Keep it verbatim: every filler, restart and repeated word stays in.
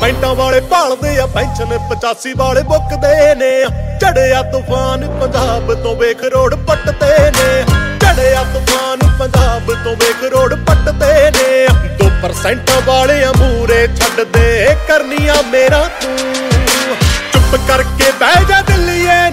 ਪੈਂਟਾਂ ਵਾਲੇ ਭਾਲਦੇ ਆ ਪੈਨਸ਼ਨ, ਪਚਾਸੀ ਵਾਲੇ ਬੁੱਕਦੇ ਨੇ। ਝੜਿਆ ਤੂਫਾਨ ਪੰਜਾਬ ਤੋਂ ਵੇਖ ਰੋਡ ਪੱਟਦੇ ਨੇ। ਝੜਿਆ ਤੂਫਾਨ ਪੰਜਾਬ ਤੋਂ ਵੇਖ ਰੋਡ ਪੱਟਦੇ ਨੇ। ਦੋ ਪਰਸੈਂਟ ਵਾਲਿਆਂ ਮੂਰੇ ਛੱਡ ਦੇ ਕਰਨੀਆਂ ਮੇਰਾ ਤੂੰ। ਚੁੱਪ ਕਰਕੇ ਬਹਿ ਜਾ ਦਿੱਲੀਏ,